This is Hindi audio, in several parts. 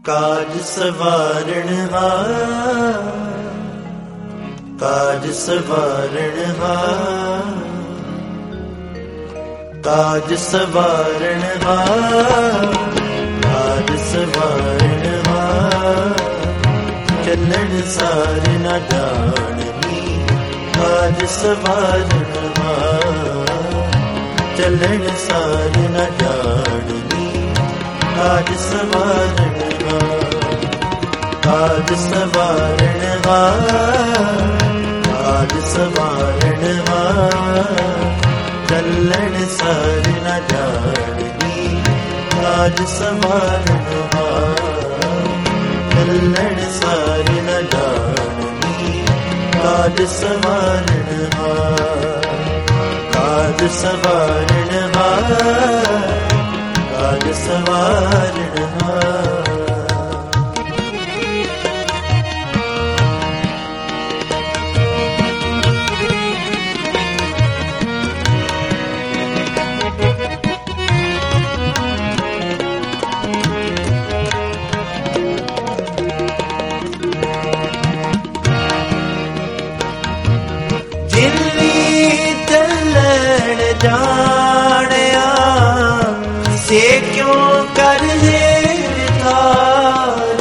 काज सवारण हार, काज सवारण हार, काज सवारण हार, काज सवारण हार। चलन सार न जाननी काज सवारण हार, चलन सार न जाननी काज सवारण हार। काज सवारण हार, काज सवारण हार। चलन सार न जाननी काज सवारण हार, चलन सार न जाननी काज सवारण हार। काज सवारण हार, काज सवारण हार। जानिया से क्यों कर विधार,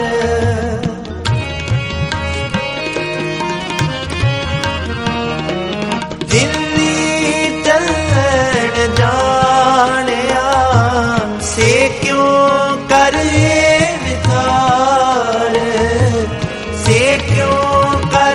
दिल्ली चलन जानिया से क्यों कर विधार, से क्यों कर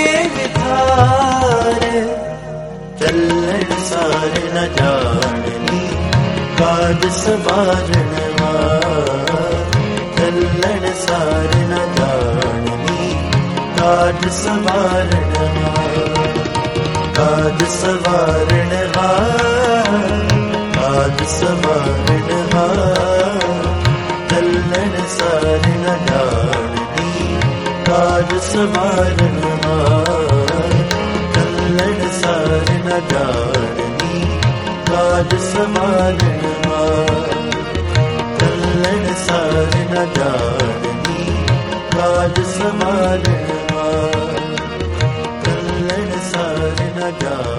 विधार। चलन सार न जाननी काज सवारण हार, चलन सार न जाननी काज सवारण हार। काज सवारण हार, काज सवारण हार। चलन सार न जाननी काज सवारण हार, चलन सार न जाननी काज सवारण हार। चलन सार न जाननी काज सवारण हार, चलन सार न जाननी